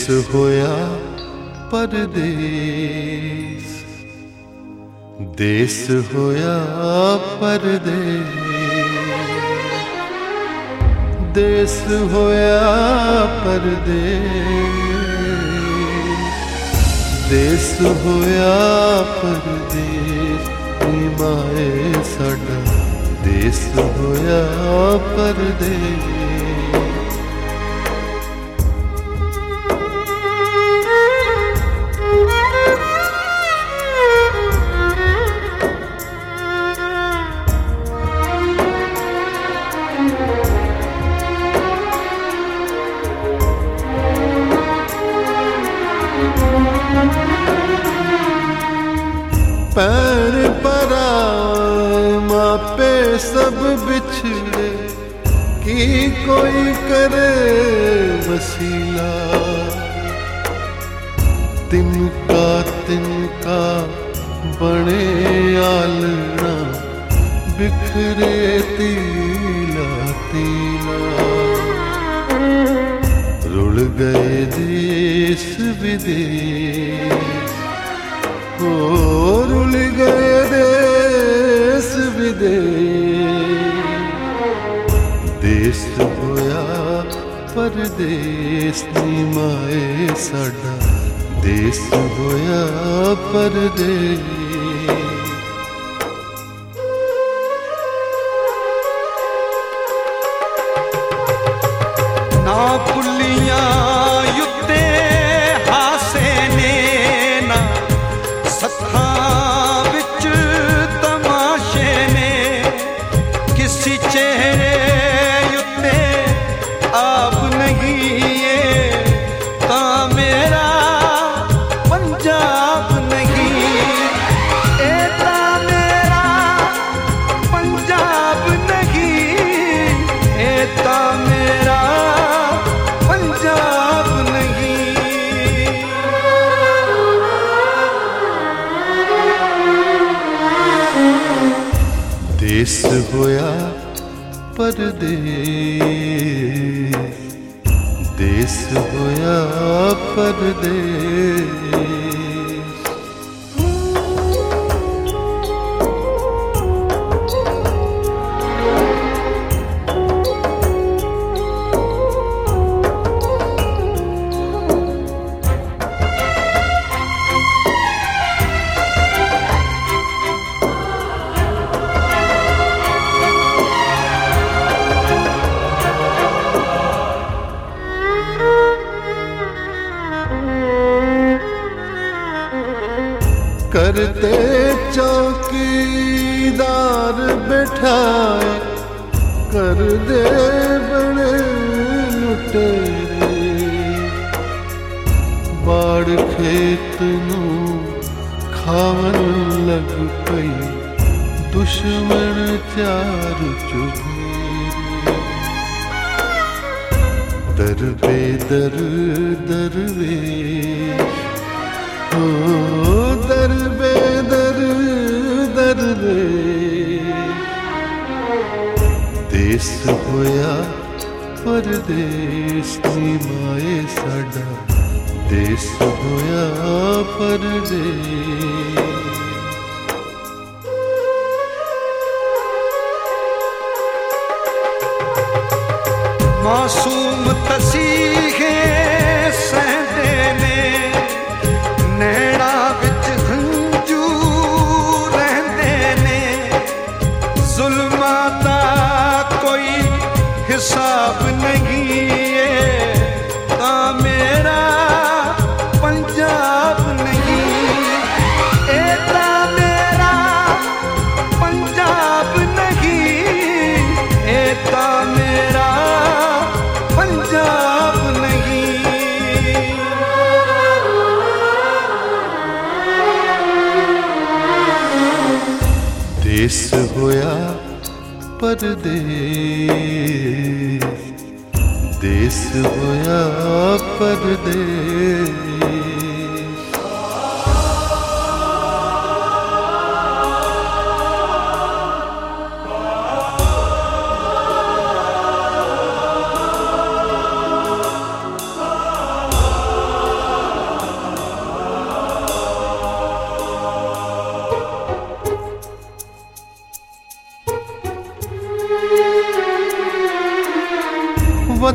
होया परदेस, देस होया परदेस, देस होया परदेस, देस होया परदेस, माए साडा देस होया परदेस। भैन भरा मापे सब बिछड़े, की कोई करे वसीला, तिनका बने आलना, बिखरे तीला तीला, रुल गए देश विदेश, रुल गए देश विदेश, देश होया परदेस, माए साडा देश होया परदेस। ना पुलियां युद्धे हासे ने, ना सत्था विच तमाशे ने, किसी चेहरे युद्धे आप नहीं है, ता मेरा पंजाब नहीं, एता मेरा पंजाब नहीं, एता मेरा पंजाब नहीं। देश होया परदेस, देश होया परदेस। करते चौकीदार बैठाए, कर दे बड़े लुटेरे, बाड़ खेत नू खावन लग पई, दुश्मन चार चुफेरे, दर बेदर दरवेश, हो दर बेदर दरवेश, देश होया परदेस, माए साडा देश होया परदेस। मासूम तसीहे सहदे ने, नैना विच हंजू रहंदे ने, जुल्मां दा कोई हिसाब नहीं है, ता मेरा पंजाब नहीं, एता मेरा पंजाब नहीं, एता मेरा पंजाब नहीं। देश होया परदेस, देश होया परदेस।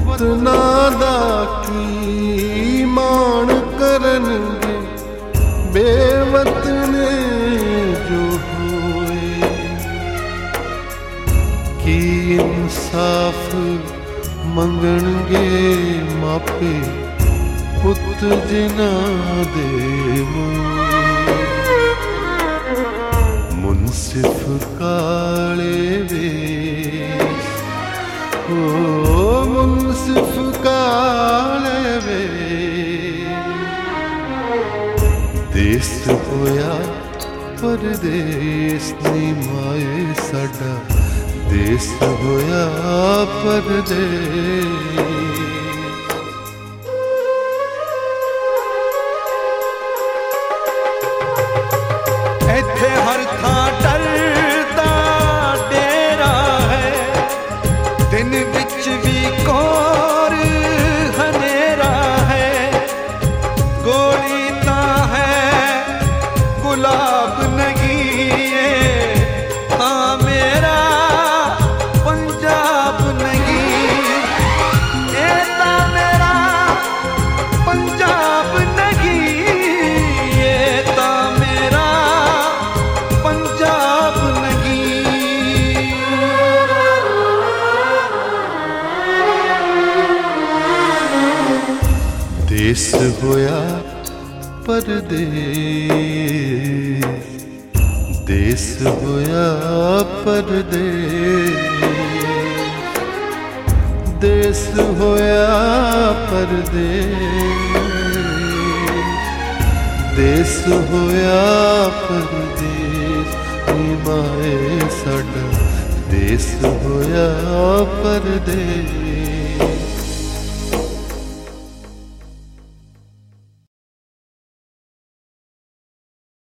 ਵਤਨਾਂ ਦਾ ਕੀ ਮਾਣ ਕਰਨਗੇ ਬੇਵਤਨ ਜੋ ਹੋਏ। ਕੀ ਇਨਸਾਫ ਮੰਗਣਗੇ ਮਾਪੇ ਪੁੱਤ ਜਿਨ੍ਹਾਂ ਦੇ ਮੂੰਹ। ਮੁਨਸਿਫ ਕਾਲੇ ਵੇਸ਼ ओ मुनसिफ काले ਵੇਸ਼। देस होया परदेस नी माए साडा देस होया परदेस। ਇੱਥੇ ਹਰ ਥਾਂ ਡਰਦਾ ਡੇਰਾ ਹੈ, ਦਿਨ ਵਿੱਚ ਵੀ ਕੋਰ ਹਨੇਰਾ ਹੈ। ਗੋਲੀ ਤਾਂ ਹੈ ਗੁਲਾਬ ਨਹੀਂ ਏ, ਹਾਂ ਮੇਰਾ ਪੰਜਾਬ ਨਹੀਂ। ਇਹ ਤਾਂ ਮੇਰਾ ਪੰਜਾਬ ਨਹੀਂ, ਇਹ ਤਾਂ ਮੇਰਾ पंजाब नहीं। देस होया परदेस देस होया परदेस। देस होया परदेस देस होया परदेस। माए साडा देस होया परदेस।